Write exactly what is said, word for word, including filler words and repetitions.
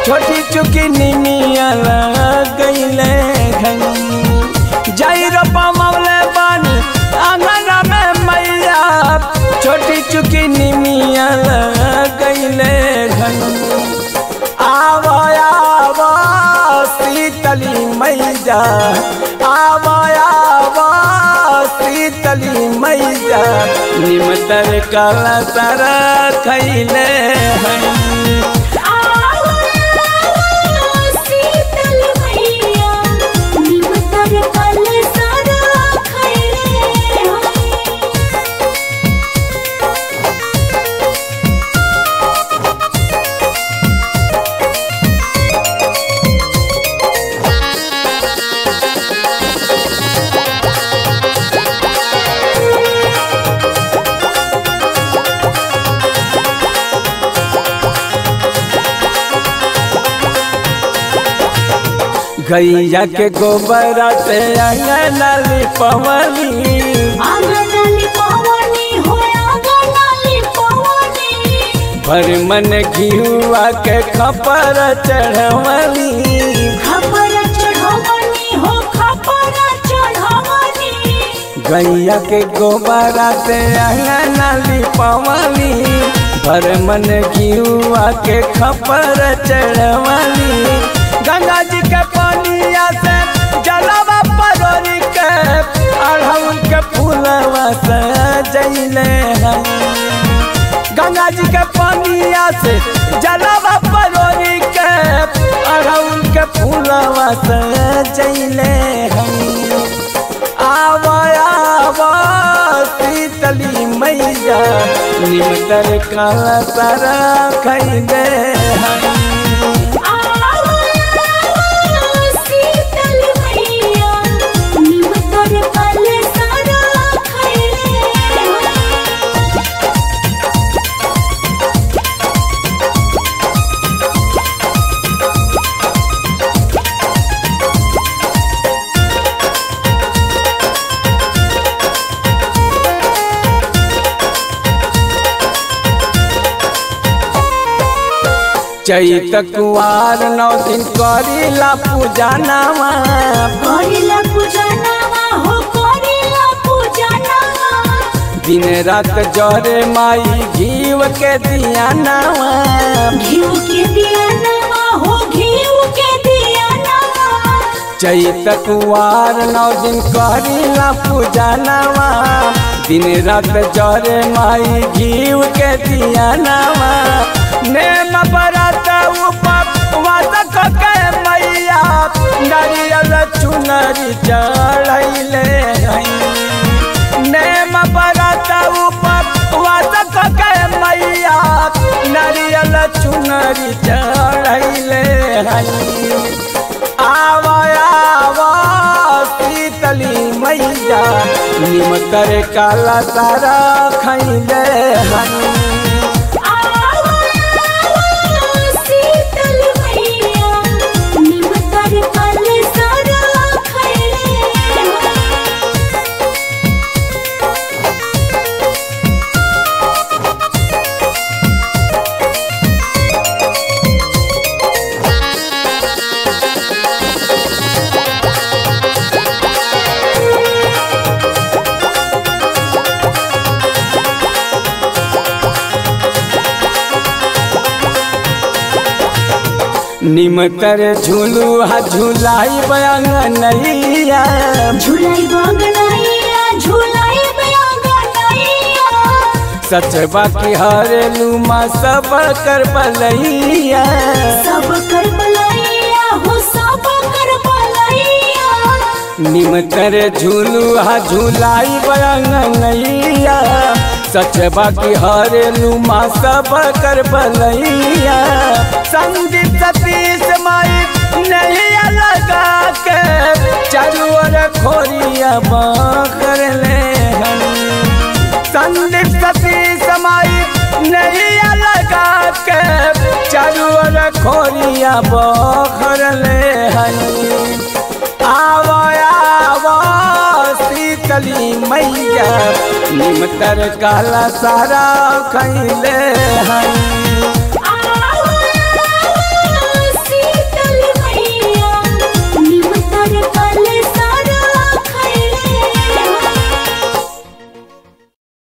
छोटी चुकी निमिया गईले घनी जाई रोपा मवले बानी आंगना में मैया छोटी चुकी निमिया गईले घनी आवा आवा शीतली मैया आवा आवा शीतली मैया निमतर काला सारा खैले हैं गैया के गोबर से अंगना लिपवनी अंगना लिपवनी हो अंगना लिपवनी भर मन घिउआ के खपर चढ़वनी खपर चढ़वनी हो खपर चढ़वनी गैया के गोबर से अंगना लिपवनी भर मन घिउआ के खपर चढ़वनी गंगा जी के पानिया से जलवा परोरी के अड़हुल के फूलवा सजैले हैं गंगा जी के पानिया से जलवा परोरी के अड़हुल के फूलवा सजैले हैं आवा आवा शीतली मैया निमतर काला सारा खैले हैं चैत कुआर नौ दिन करीला पूजा नामा करीला पूजा नामा हो करीला पूजा नामा दिन रात जरे माई घीव के दिया नामा घीव के दिया नामा हो घीव के दिया नामा चैत कुआर नौ दिन करीला पूजा नामा दिन रात जरे माई घीव के दिया नामा नेम बरत उपवास के मैया नारियल चुनरी चढ़ैले नेम बरत उपवास के मैया नारियल चुनरी चढ़ैले आवा आवा शीतली मैया निमतर काला सारा खैले हैं निमतर झूलू हा झूलाई बंगनैया झूलाई बंगनैया झूलाई बंगनैया सच बाकी हरेलू माँ सब कर बलैया सब कर बलैया हो सब कर बलैया निमतर झूलू हा झूलाई बंगनैया सच बाकी हरेलू माँ सब कर बलैया संदीप सतीश माई नहीं लगा के चारू ओर खोरिया बाकर ले संदीप सतीश माई नहीं लगा के चारू ओर खोरिया बाकर ले आवा आवा शीतली मैया निमतर काला सारा खैले हैं।